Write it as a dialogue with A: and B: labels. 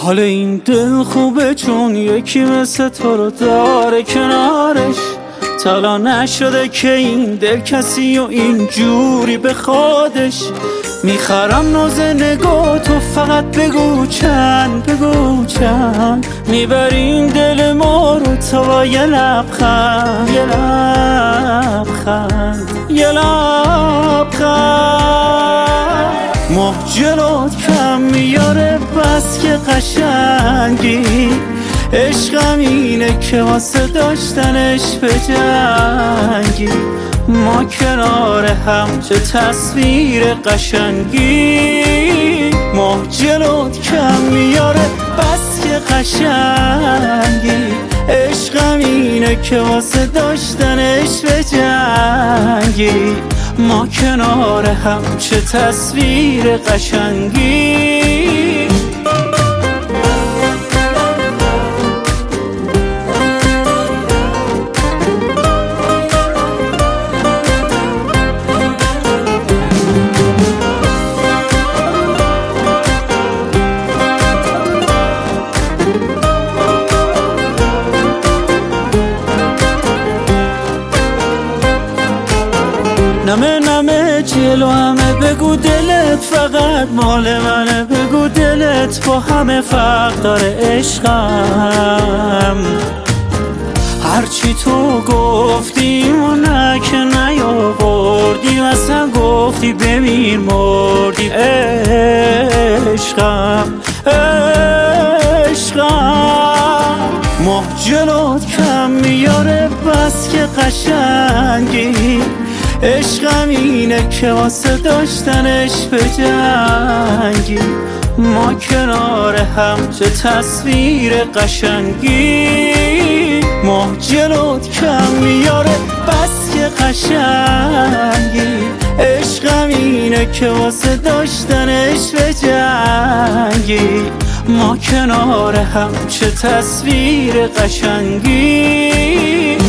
A: حال این دل خوبه چون یکی مثل تو رو داره کنارش. تا نشده که این دل کسی و این جوری به خودش. میخرم ناز نگاه تو، فقط بگو چند بگو چند. میبرین دل ما رو تا با یه لبخند، یه لبخند، یه لبخند. ماه جلوت کم میاره بس که قشنگی. عشقم اینه که واسه داشتنش به جنگی. ما کنار هم چه تصویر قشنگی. ماه جلوت کم میاره بس که قشنگی. عشقم اینه که واسه داشتنش به جنگی. ما کنار هم چه تصویر قشنگی. نمه نمه جلو همه بگو دلت فقط مال منه. بگو دلت با همه فرق داره عشقم. هرچی تو گفتی و نه که نیاوردی. اصلا گفتی بمیر مردی عشقم، عشقم. ماه جلوت کم میاره بس که قشنگی. عشقم اینه که واسه داشتنش به جنگی. ما کنار هم چه تصویر قشنگی. ماه جلوت کم میاره بس که قشنگی. عشقم اینه که واسه داشتنش به جنگی. ما کنار هم چه تصویر قشنگی.